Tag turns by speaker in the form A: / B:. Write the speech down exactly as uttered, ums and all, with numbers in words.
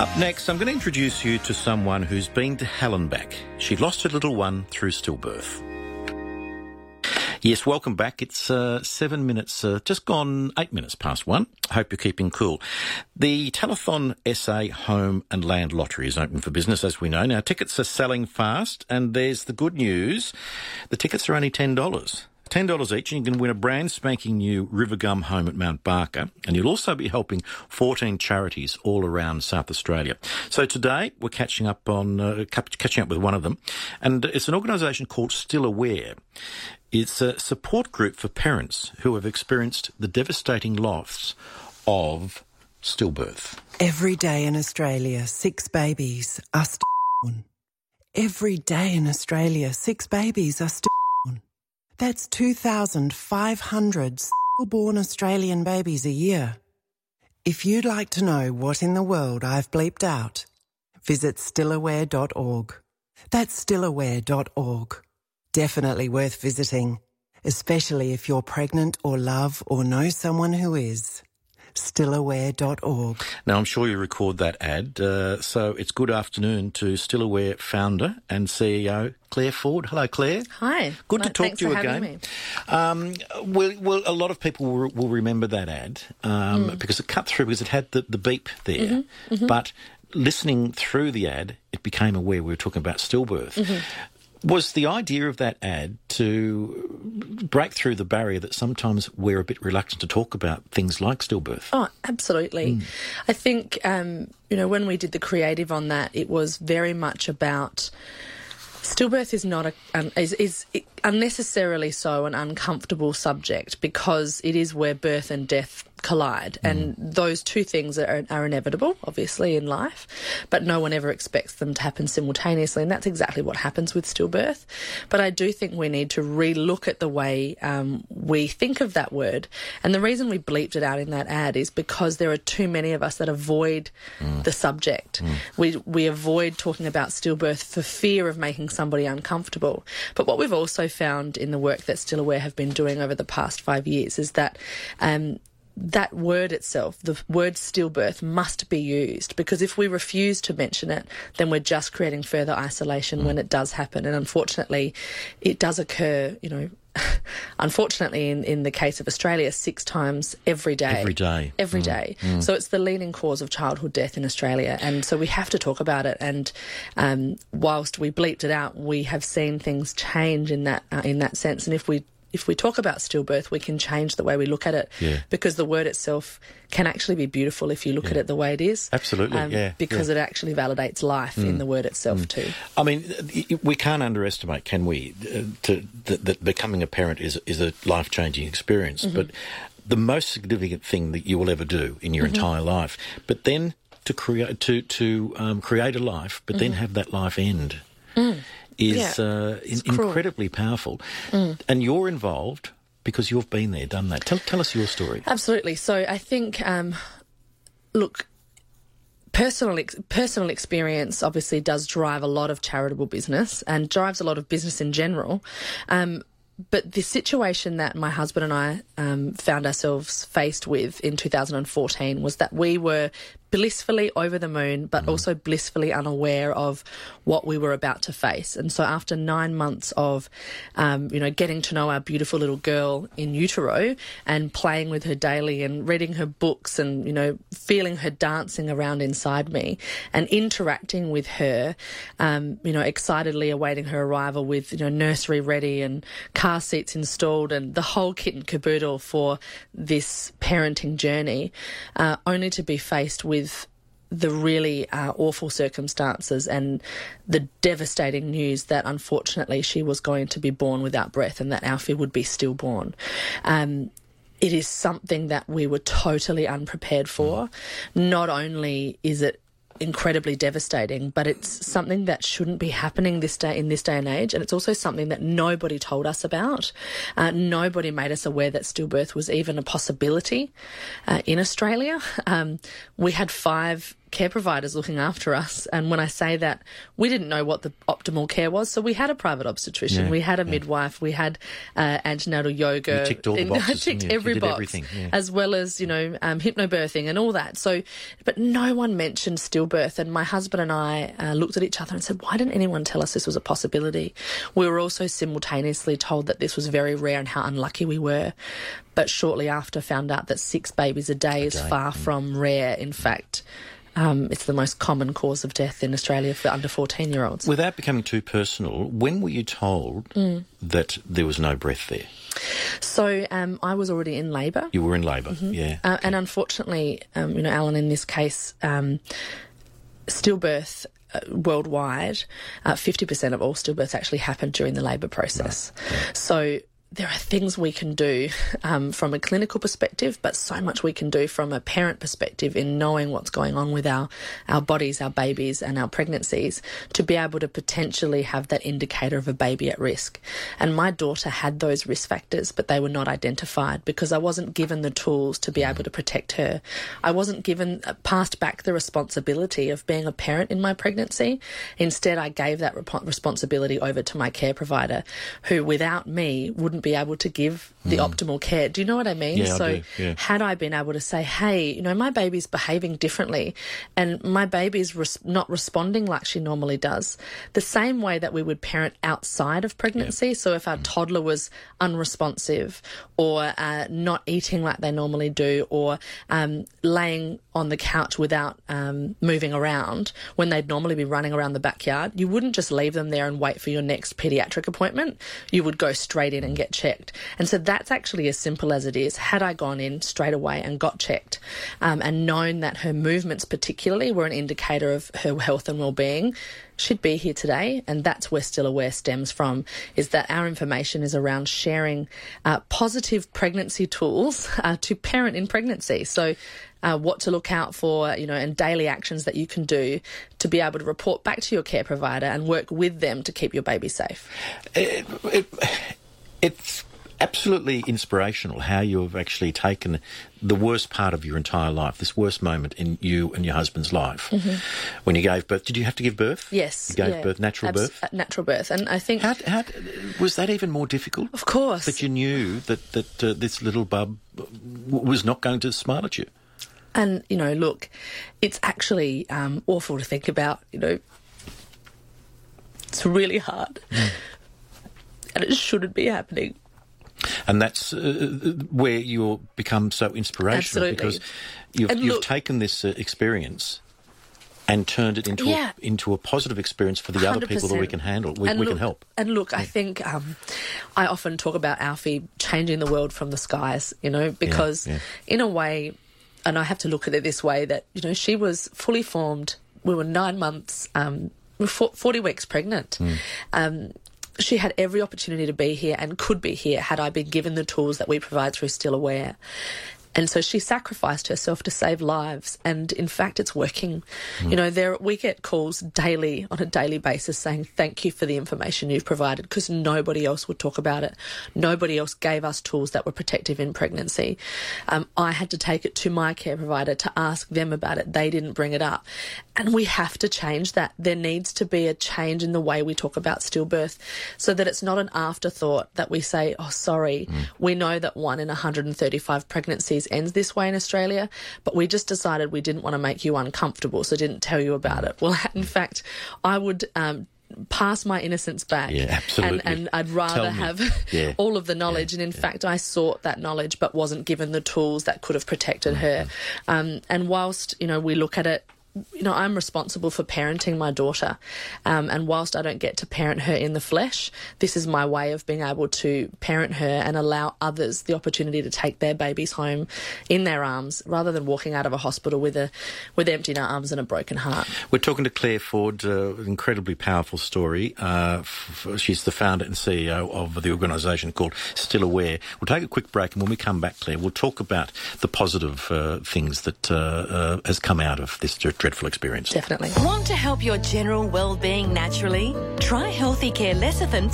A: Up next, I'm going to introduce you to someone who's been to hell and back. She lost her little one through stillbirth. Yes, welcome back. It's uh, seven minutes, uh, just gone eight minutes past one. I hope you're keeping cool. The Telethon S A Home and Land Lottery is open for business, as we know. Now, tickets are selling fast, and there's the good news. The tickets are only ten dollars. ten dollars each, and you can win a brand spanking new Rivergum home at Mount Barker, and you'll also be helping fourteen charities all around South Australia. So today we're catching up on uh, catching up with one of them, and it's an organisation called Still Aware. It's a support group for parents who have experienced the devastating loss of stillbirth.
B: Every day in Australia, six babies are stillborn. Every day in Australia, six babies are stillborn. That's two thousand five hundred stillborn Australian babies a year. If you'd like to know what in the world I've bleeped out, visit stillaware dot org. That's stillaware dot org. Definitely worth visiting, especially if you're pregnant or love or know someone who is. stillaware dot org.
A: Now, I'm sure you record that ad, uh, so it's good afternoon to Stillaware founder and C E O Claire Ford. Hello, Claire.
C: Hi.
A: Good
C: well,
A: to talk to you again.
C: Me.
A: Um, well, well, a lot of people will, will remember that ad um, mm. because it cut through, because it had the, the beep there. Mm-hmm, mm-hmm. But listening through the ad, it became aware we were talking about stillbirth. Mm-hmm. Was the idea of that ad to break through the barrier that sometimes we're a bit reluctant to talk about things like stillbirth?
C: Oh, absolutely. Mm. I think, um, you know, when we did the creative on that, it was very much about stillbirth is not a um, is, is unnecessarily so an uncomfortable subject, because it is where birth and death collide, mm. and those two things are, are inevitable, obviously, in life, but no one ever expects them to happen simultaneously, and that's exactly what happens with stillbirth. But I do think we need to re-look at the way um, we think of that word, and the reason we bleeped it out in that ad is because there are too many of us that avoid mm. the subject. Mm. We, we avoid talking about stillbirth for fear of making somebody uncomfortable. But what we've also found in the work that Still Aware have been doing over the past five years is that um, that word itself, the word stillbirth, must be used, because if we refuse to mention it, then we're just creating further isolation mm. when it does happen. And unfortunately, it does occur, you know, unfortunately, in, in the case of Australia, six times every day.
A: Every day.
C: Every
A: mm.
C: day.
A: Mm.
C: So it's the leading cause of childhood death in Australia. And so we have to talk about it. And um, whilst we bleeped it out, we have seen things change in that uh, in that sense. And if we If we talk about stillbirth, we can change the way we look at it,
A: yeah. because
C: the word itself can actually be beautiful if you look
A: yeah.
C: at it the way it is.
A: Absolutely,
C: um,
A: yeah.
C: Because
A: yeah.
C: it actually validates life mm. in the word itself mm. too.
A: I mean, we can't underestimate, can we, uh, to, that, that becoming a parent is, is a life-changing experience, mm-hmm. but the most significant thing that you will ever do in your mm-hmm. entire life, but then to create, to, to, um, create a life, but mm-hmm. then have that life end. Mm. is
C: yeah,
A: uh, in, incredibly powerful. Mm. And you're involved because you've been there, done that. Tell, tell us your story.
C: Absolutely. So I think, um, look, personal ex- personal experience obviously does drive a lot of charitable business and drives a lot of business in general. Um, but the situation that my husband and I um, found ourselves faced with in two thousand fourteen was that we were blissfully over the moon, but mm. also blissfully unaware of what we were about to face. And so after nine months of, um, you know, getting to know our beautiful little girl in utero and playing with her daily and reading her books and, you know, feeling her dancing around inside me and interacting with her, um, you know, excitedly awaiting her arrival with, you know, nursery ready and car seats installed and the whole kit and caboodle for this parenting journey, uh, only to be faced with the really uh, awful circumstances and the devastating news that unfortunately she was going to be born without breath and that Alfie would be stillborn. Um, it is something that we were totally unprepared for. Not only is it incredibly devastating, but it's something that shouldn't be happening this day in this day and age, and it's also something that nobody told us about. Uh, nobody made us aware that stillbirth was even a possibility uh, in Australia. Um, we had five care providers looking after us. And when I say that, we didn't know what the optimal care was, so we had a private obstetrician,
A: Yeah,
C: we had a
A: yeah.
C: midwife, we had uh, antenatal yoga.
A: You ticked all the boxes,
C: I ticked
A: didn't you?
C: every
A: You did
C: box,
A: everything, yeah.
C: as well as, you know, um, hypnobirthing and all that. So, but no one mentioned stillbirth. And my husband and I uh, looked at each other and said, why didn't anyone tell us this was a possibility? We were also simultaneously told that this was very rare and how unlucky we were. But shortly after, found out that six babies a day is
A: day,
C: far
A: mm.
C: from rare. In fact, um, it's the most common cause of death in Australia for under fourteen-year-olds.
A: Without becoming too personal, when were you told
C: Mm.
A: that there was no breath there?
C: So um, I was already in labour.
A: You were in labour,
C: Mm-hmm.
A: yeah.
C: Uh, and unfortunately, um, you know, Alan, in this case, um, stillbirth uh, worldwide, uh, fifty percent of all stillbirths actually happen during the labour process.
A: Right. Yeah.
C: So there are things we can do um, from a clinical perspective, but so much we can do from a parent perspective in knowing what's going on with our, our bodies, our babies and our pregnancies to be able to potentially have that indicator of a baby at risk. And my daughter had those risk factors, but they were not identified because I wasn't given the tools to be able to protect her. I wasn't given, uh, passed back the responsibility of being a parent in my pregnancy. Instead, I gave that rep- responsibility over to my care provider, who without me wouldn't be able to give the mm. optimal care. Do you know what I mean?
A: Yeah,
C: so
A: I do. Yeah.
C: had I been able to say, hey, you know, my baby's behaving differently and my baby's res- not responding like she normally does, the same way that we would parent outside of pregnancy.
A: Yeah.
C: So if our mm. toddler was unresponsive or uh, not eating like they normally do or um, laying on the couch without um, moving around when they'd normally be running around the backyard, you wouldn't just leave them there and wait for your next paediatric appointment. You would go straight in and get checked. And so that's actually as simple as it is. Had I gone in straight away and got checked um, and known that her movements particularly were an indicator of her health and well-being, she'd be here today. And that's where Still Aware stems from, is that our information is around sharing uh, positive pregnancy tools uh, to parent in pregnancy. So Uh, what to look out for, you know, and daily actions that you can do to be able to report back to your care provider and work with them to keep your baby safe.
A: It, it, it's absolutely inspirational how you've actually taken the worst part of your entire life, this worst moment in you and your husband's life, mm-hmm. when you gave birth. Did you have to give birth?
C: Yes.
A: You gave
C: yeah.
A: birth, natural
C: Abs-
A: birth?
C: Uh, natural birth. And I think...
A: How, how, was that even more difficult?
C: Of course.
A: That you knew that, that uh, this little bub w- was not going to smile at you?
C: And, you know, look, it's actually um, awful to think about, you know. It's really hard. Mm. And it shouldn't be happening.
A: And that's uh, where you'll become so inspirational.
C: Absolutely.
A: Because you've,
C: And
A: you've
C: look,
A: taken this uh, experience and turned it into,
C: yeah.
A: a, into a positive experience for the
C: one
A: other
C: hundred percent.
A: people that we can handle, we,
C: and
A: we
C: look,
A: can help.
C: And look,
A: yeah.
C: I think um, I often talk about Alfie changing the world from the skies, you know, because
A: yeah, yeah.
C: in a way, and I have to look at it this way, that, you know, she was fully formed. We were nine months, um, forty weeks pregnant. Mm. Um, she had every opportunity to be here and could be here had I been given the tools that we provide through Still Aware. And so she sacrificed herself to save lives. And in fact, it's working. Mm. You know, there we get calls daily, on a daily basis, saying thank you for the information you've provided, because nobody else would talk about it. Nobody else gave us tools that were protective in pregnancy. Um, I had to take it to my care provider to ask them about it. They didn't bring it up. And we have to change that. There needs to be a change in the way we talk about stillbirth so that it's not an afterthought that we say, oh, sorry, mm. we know that one in one hundred thirty-five pregnancies ends this way in Australia, but we just decided we didn't want to make you uncomfortable, so didn't tell you about it. Well, in fact, I would um, pass my innocence back.
A: Yeah, absolutely.
C: And, and I'd rather have
A: yeah.
C: all of the knowledge. Yeah, and in yeah. fact, I sought that knowledge but wasn't given the tools that could have protected mm-hmm. her. Um, and whilst, you know, we look at it, you know, I'm responsible for parenting my daughter, um, and whilst I don't get to parent her in the flesh, this is my way of being able to parent her and allow others the opportunity to take their babies home in their arms rather than walking out of a hospital with a with empty arms and a broken heart.
A: We're talking to Claire Ford, uh, an incredibly powerful story. Uh, f- she's the founder and C E O of the organisation called Still Aware. We'll take a quick break, and when we come back, Claire, we'll talk about the positive uh, things that uh, uh, has come out of this dreadful experience.
C: Definitely.
D: Want to help your general well-being naturally? Try Healthy Care Lecithin